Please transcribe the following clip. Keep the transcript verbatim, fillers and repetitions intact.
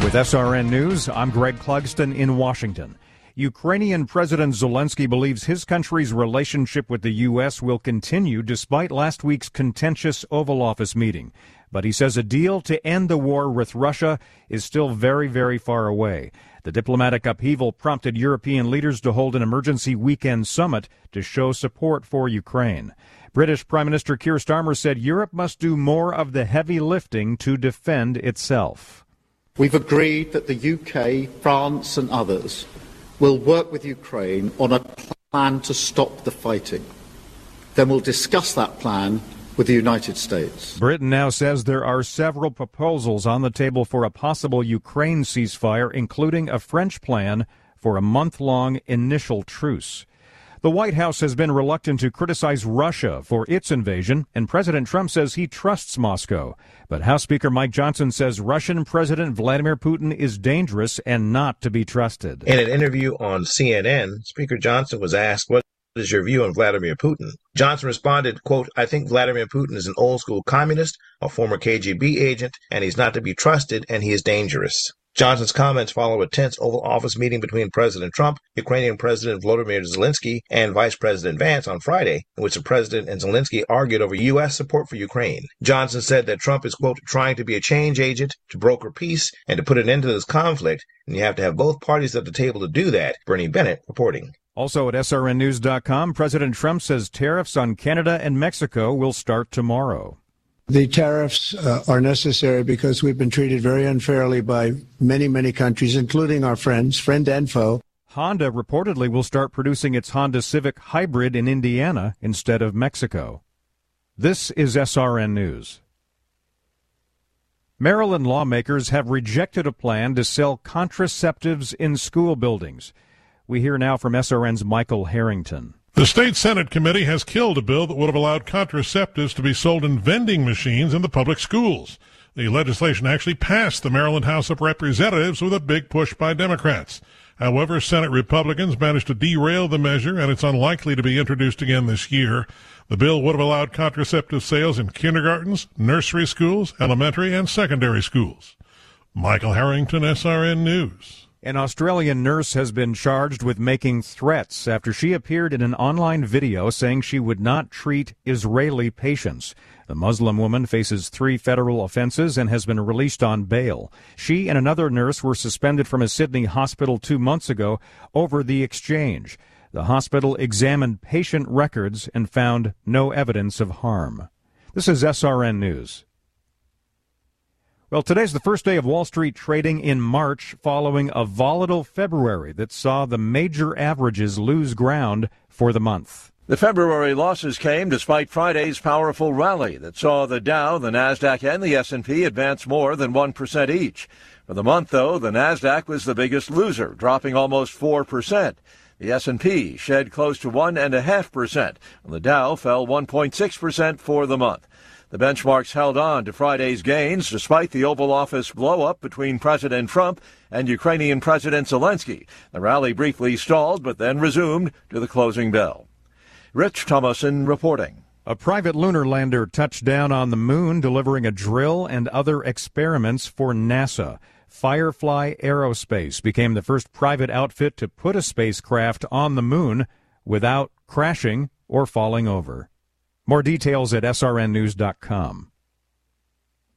With S R N News, I'm Greg Clugston in Washington. Ukrainian President Zelensky believes his country's relationship with the U S will continue despite last week's contentious Oval Office meeting. But he says a deal to end the war with Russia is still very, very far away. The diplomatic upheaval prompted European leaders to hold an emergency weekend summit to show support for Ukraine. British Prime Minister Keir Starmer said Europe must do more of the heavy lifting to defend itself. We've agreed that the U K, France and others will work with Ukraine on a plan to stop the fighting. Then we'll discuss that plan with the United States. Britain now says there are several proposals on the table for a possible Ukraine ceasefire, including a French plan for a month-long initial truce. The White House has been reluctant to criticize Russia for its invasion, and President Trump says he trusts Moscow. But House Speaker Mike Johnson says Russian President Vladimir Putin is dangerous and not to be trusted. In an interview on C N N, Speaker Johnson was asked, what is your view on Vladimir Putin? Johnson responded, quote, I think Vladimir Putin is an old-school communist, a former K G B agent, and he's not to be trusted, and he is dangerous. Johnson's comments follow a tense Oval Office meeting between President Trump, Ukrainian President Volodymyr Zelensky, and Vice President Vance on Friday, in which the president and Zelensky argued over U S support for Ukraine. Johnson said that Trump is, quote, trying to be a change agent, to broker peace, and to put an end to this conflict, and you have to have both parties at the table to do that. Bernie Bennett reporting. Also at S R N news dot com, President Trump says tariffs on Canada and Mexico will start tomorrow. The tariffs uh, are necessary because we've been treated very unfairly by many, many countries, including our friends, friend and foe. Honda reportedly will start producing its Honda Civic Hybrid in Indiana instead of Mexico. This is S R N News. Maryland lawmakers have rejected a plan to sell contraceptives in school buildings. We hear now from S R N's Michael Harrington. The State Senate committee has killed a bill that would have allowed contraceptives to be sold in vending machines in the public schools. The legislation actually passed the Maryland House of Representatives with a big push by Democrats. However, Senate Republicans managed to derail the measure, and it's unlikely to be introduced again this year. The bill would have allowed contraceptive sales in kindergartens, nursery schools, elementary, and secondary schools. Michael Harrington, S R N News. An Australian nurse has been charged with making threats after she appeared in an online video saying she would not treat Israeli patients. The Muslim woman faces three federal offenses and has been released on bail. She and another nurse were suspended from a Sydney hospital two months ago over the exchange. The hospital examined patient records and found no evidence of harm. This is S R N News. Well, today's the first day of Wall Street trading in March following a volatile February that saw the major averages lose ground for the month. The February losses came despite Friday's powerful rally that saw the Dow, the Nasdaq, and the S and P advance more than one percent each. For the month, though, the Nasdaq was the biggest loser, dropping almost four percent. The S and P shed close to one point five percent, and the Dow fell one point six percent for the month. The benchmarks held on to Friday's gains despite the Oval Office blow-up between President Trump and Ukrainian President Zelensky. The rally briefly stalled but then resumed to the closing bell. Rich Thomason reporting. A private lunar lander touched down on the moon, delivering a drill and other experiments for NASA. Firefly Aerospace became the first private outfit to put a spacecraft on the moon without crashing or falling over. More details at S R N news dot com.